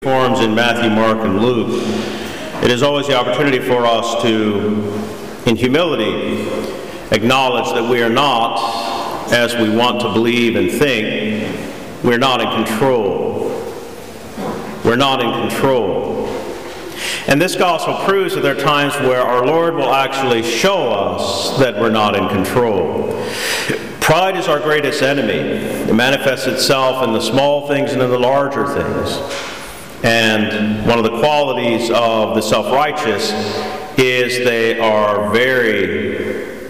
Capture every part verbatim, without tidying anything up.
forms in Matthew, Mark, and Luke, it is always the opportunity for us to, in humility, acknowledge that we are not, as we want to believe and think, we're not in control. We're not in control. And this gospel proves that there are times where our Lord will actually show us that we're not in control. Pride is our greatest enemy. It manifests itself in the small things and in the larger things. And one of the qualities of the self-righteous is they are very,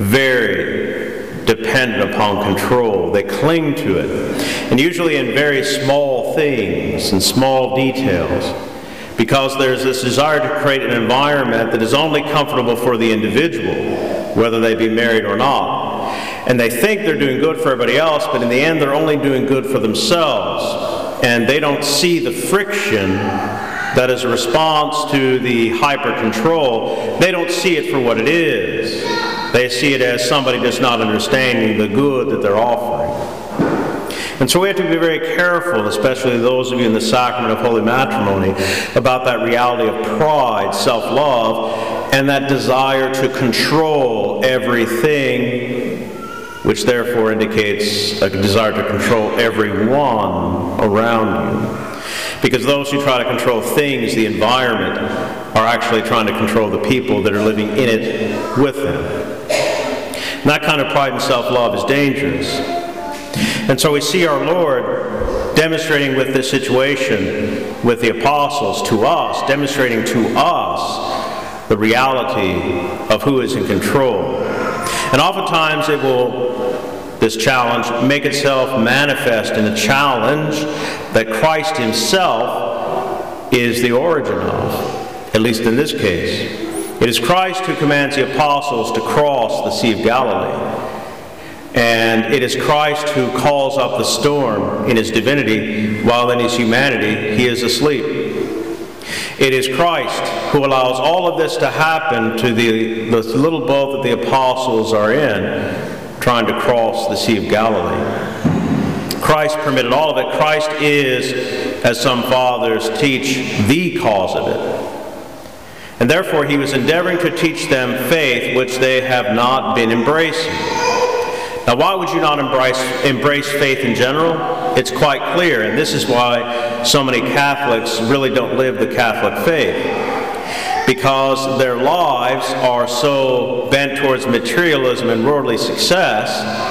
very dependent upon control. They cling to it. And usually in very small things and small details. Because there's this desire to create an environment that is only comfortable for the individual, whether they be married or not. And they think they're doing good for everybody else, but in the end they're only doing good for themselves. And they don't see the friction that is a response to the hyper-control. They don't see it for what it is. They see it as somebody just not understanding the good that they're offering. And so we have to be very careful, especially those of you in the sacrament of holy matrimony, about that reality of pride, self-love, and that desire to control everything, which therefore indicates a desire to control everyone around you. Because those who try to control things, the environment, are actually trying to control the people that are living in it with them. And that kind of pride and self-love is dangerous. And so we see our Lord demonstrating with this situation with the apostles to us, demonstrating to us the reality of who is in control. And oftentimes it will, this challenge, make itself manifest in a challenge that Christ himself is the origin of, at least in this case. It is Christ who commands the apostles to cross the Sea of Galilee. And it is Christ who calls up the storm in his divinity, while in his humanity he is asleep. It is Christ who allows all of this to happen to the, the little boat that the apostles are in, trying to cross the Sea of Galilee. Christ permitted all of it. Christ is, as some fathers teach, the cause of it. And therefore he was endeavoring to teach them faith which they have not been embracing. Now, why would you not embrace, embrace faith in general? It's quite clear, and this is why so many Catholics really don't live the Catholic faith. Because their lives are so bent towards materialism and worldly success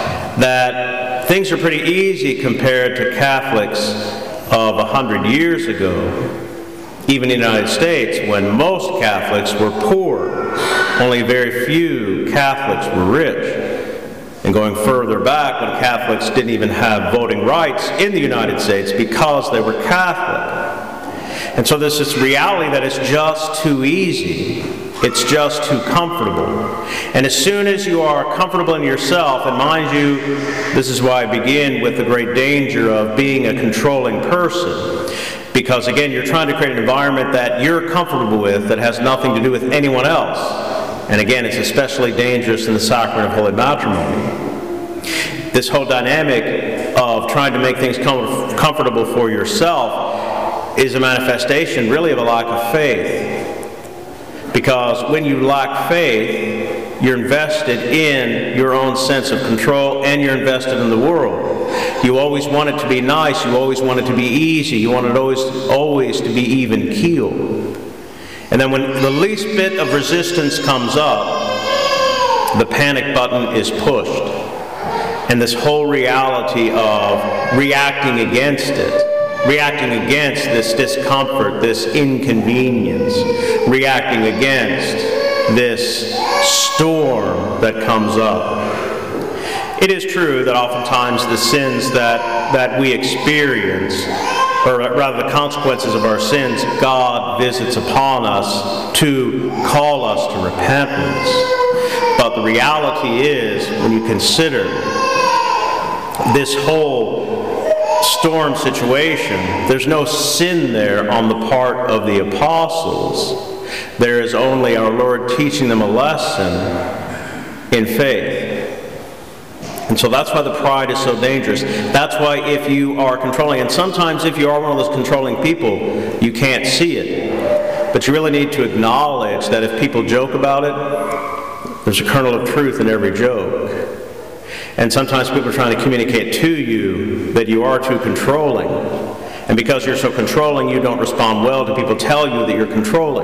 that things are pretty easy compared to Catholics of a hundred years ago. Even in the United States, when most Catholics were poor, only very few Catholics were rich. And going further back, when Catholics didn't even have voting rights in the United States because they were Catholic. And so there's this reality that it's just too easy. It's just too comfortable. And as soon as you are comfortable in yourself, and mind you, this is why I begin with the great danger of being a controlling person. Because again, you're trying to create an environment that you're comfortable with that has nothing to do with anyone else. And again, it's especially dangerous in the sacrament of holy matrimony. This whole dynamic of trying to make things com comfortable for yourself is a manifestation really of a lack of faith. Because when you lack faith, you're invested in your own sense of control and you're invested in the world. You always want it to be nice, you always want it to be easy, you want it always, always to be even keeled. And then when the least bit of resistance comes up, the panic button is pushed. And this whole reality of reacting against it, reacting against this discomfort, this inconvenience, reacting against this storm that comes up. It is true that oftentimes the sins that, that we experience, or rather the consequences of our sins, God visits upon us to call us to repentance. But the reality is, when you consider this whole storm situation, there's no sin there on the part of the apostles. There is only our Lord teaching them a lesson in faith. And so that's why the pride is so dangerous. That's why if you are controlling, and sometimes if you are one of those controlling people, you can't see it. But you really need to acknowledge that if people joke about it, there's a kernel of truth in every joke. And sometimes people are trying to communicate to you that you are too controlling. And because you're so controlling, you don't respond well to people tell you that you're controlling.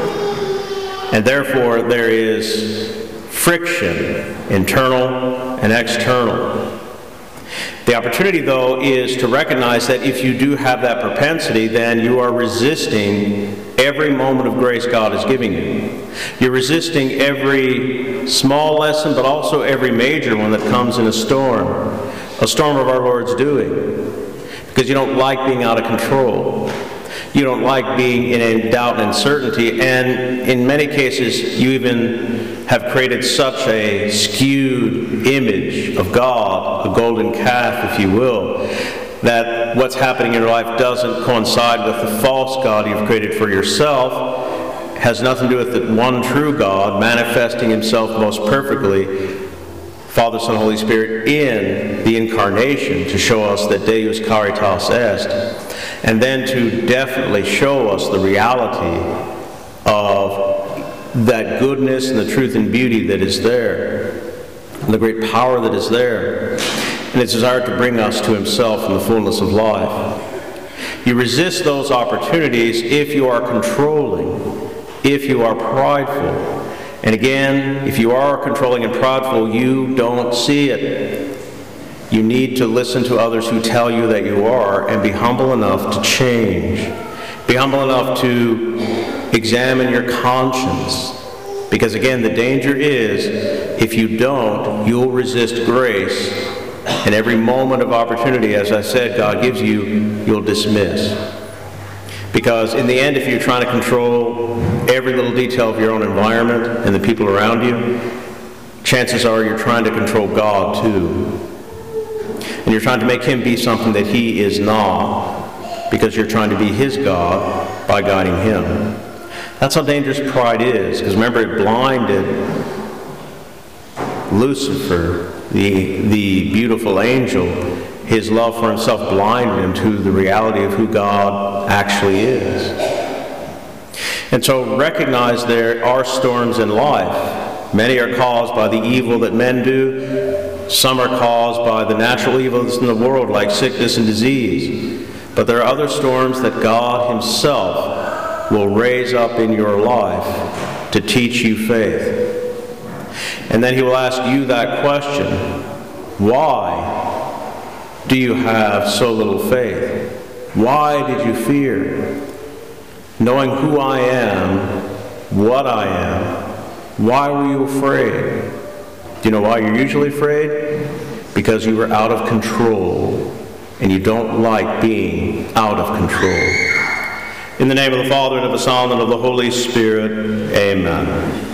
And therefore, there is friction, internal and external. The opportunity, though, is to recognize that if you do have that propensity, then you are resisting every moment of grace God is giving you. You're resisting every small lesson, but also every major one that comes in a storm, a storm of our Lord's doing, because you don't like being out of control. You don't like being in doubt and uncertainty, and in many cases you even have created such a skewed image of God, a golden calf, if you will, that what's happening in your life doesn't coincide with the false God you've created for yourself. It has nothing to do with the one true God manifesting himself most perfectly, Father, Son, Holy Spirit, in the incarnation to show us that Deus caritas est, and then to definitely show us the reality of that goodness and the truth and beauty that is there, and the great power that is there, and its desire to bring us to himself in the fullness of life. You resist those opportunities if you are controlling, if you are prideful. And again, if you are controlling and prideful, you don't see it. You need to listen to others who tell you that you are, and be humble enough to change. Be humble enough to examine your conscience. Because again, the danger is, if you don't, you'll resist grace. And every moment of opportunity, as I said, God gives you, you'll dismiss. Because in the end, if you're trying to control every little detail of your own environment and the people around you, chances are you're trying to control God too. And you're trying to make him be something that he is not, because you're trying to be his God by guiding him. That's how dangerous pride is, because remember, it blinded Lucifer, the, the beautiful angel. His love for himself blinded him to the reality of who God actually is. And so recognize there are storms in life. Many are caused by the evil that men do. Some are caused by the natural evils in the world, like sickness and disease. But there are other storms that God himself will raise up in your life to teach you faith. And then he will ask you that question: why do you have so little faith? Why did you fear? Knowing who I am, what I am, why were you afraid? Do you know why you're usually afraid? Because you were out of control, and you don't like being out of control. In the name of the Father, and of the Son, and of the Holy Spirit, amen.